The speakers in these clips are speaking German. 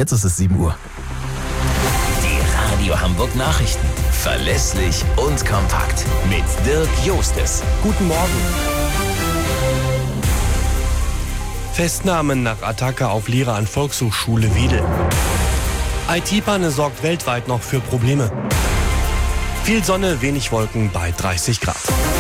Jetzt ist es 7 Uhr. Die Radio Hamburg Nachrichten. Verlässlich und kompakt. Mit Dirk Jostes. Guten Morgen. Festnahmen nach Attacke auf Lehrer an Volkshochschule Wedel. IT-Panne sorgt weltweit noch für Probleme. Viel Sonne, wenig Wolken bei 30 Grad.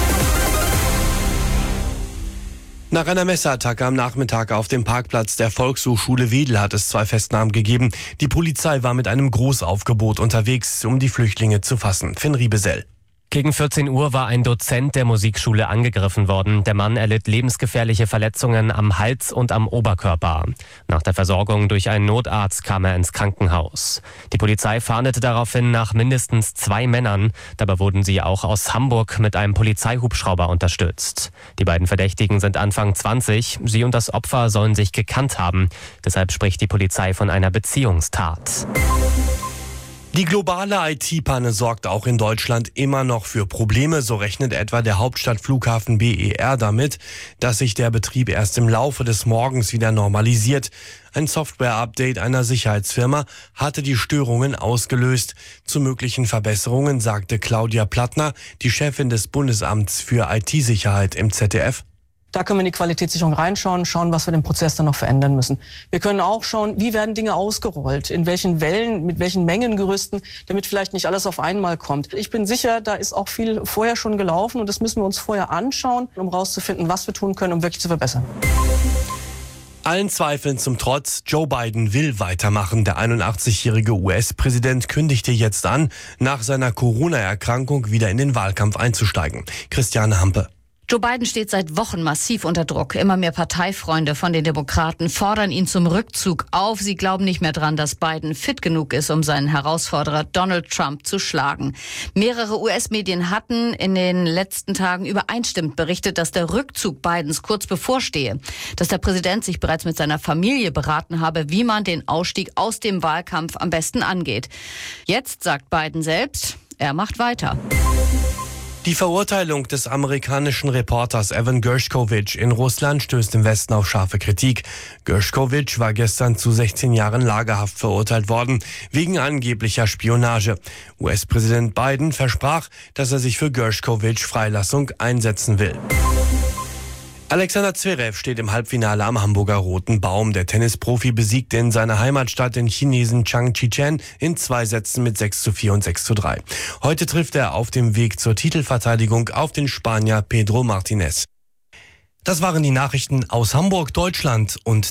Nach einer Messerattacke am Nachmittag auf dem Parkplatz der Volkshochschule Wedel hat es 2 Festnahmen gegeben. Die Polizei war mit einem Großaufgebot unterwegs, um die Flüchtlinge zu fassen. Finn Riebesell. Gegen 14 Uhr war ein Dozent der Musikschule angegriffen worden. Der Mann erlitt lebensgefährliche Verletzungen am Hals und am Oberkörper. Nach der Versorgung durch einen Notarzt kam er ins Krankenhaus. Die Polizei fahndete daraufhin nach mindestens 2 Männern. Dabei wurden sie auch aus Hamburg mit einem Polizeihubschrauber unterstützt. Die beiden Verdächtigen sind Anfang 20. Sie und das Opfer sollen sich gekannt haben. Deshalb spricht die Polizei von einer Beziehungstat. Die globale IT-Panne sorgt auch in Deutschland immer noch für Probleme. So rechnet etwa der Hauptstadtflughafen BER damit, dass sich der Betrieb erst im Laufe des Morgens wieder normalisiert. Ein Software-Update einer Sicherheitsfirma hatte die Störungen ausgelöst. Zu möglichen Verbesserungen sagte Claudia Plattner, die Chefin des Bundesamts für IT-Sicherheit im ZDF. Da können wir in die Qualitätssicherung reinschauen, schauen, was wir den Prozess dann noch verändern müssen. Wir können auch schauen, wie werden Dinge ausgerollt, in welchen Wellen, mit welchen Mengengerüsten, damit vielleicht nicht alles auf einmal kommt. Ich bin sicher, da ist auch viel vorher schon gelaufen und das müssen wir uns vorher anschauen, um rauszufinden, was wir tun können, um wirklich zu verbessern. Allen Zweifeln zum Trotz, Joe Biden will weitermachen. Der 81-jährige US-Präsident kündigte jetzt an, nach seiner Corona-Erkrankung wieder in den Wahlkampf einzusteigen. Christiane Hampe. Joe Biden steht seit Wochen massiv unter Druck. Immer mehr Parteifreunde von den Demokraten fordern ihn zum Rückzug auf. Sie glauben nicht mehr dran, dass Biden fit genug ist, um seinen Herausforderer Donald Trump zu schlagen. Mehrere US-Medien hatten in den letzten Tagen übereinstimmend berichtet, dass der Rückzug Bidens kurz bevorstehe. Dass der Präsident sich bereits mit seiner Familie beraten habe, wie man den Ausstieg aus dem Wahlkampf am besten angeht. Jetzt sagt Biden selbst, er macht weiter. Die Verurteilung des amerikanischen Reporters Evan Gershkovich in Russland stößt im Westen auf scharfe Kritik. Gershkovich war gestern zu 16 Jahren Lagerhaft verurteilt worden, wegen angeblicher Spionage. US-Präsident Biden versprach, dass er sich für Gershkovichs Freilassung einsetzen will. Alexander Zverev steht im Halbfinale am Hamburger Roten Baum. Der Tennisprofi besiegte in seiner Heimatstadt den Chinesen Zhang Qichen in 2 Sätzen mit 6:4 und 6:3. Heute trifft er auf dem Weg zur Titelverteidigung auf den Spanier Pedro Martinez. Das waren die Nachrichten aus Hamburg, Deutschland und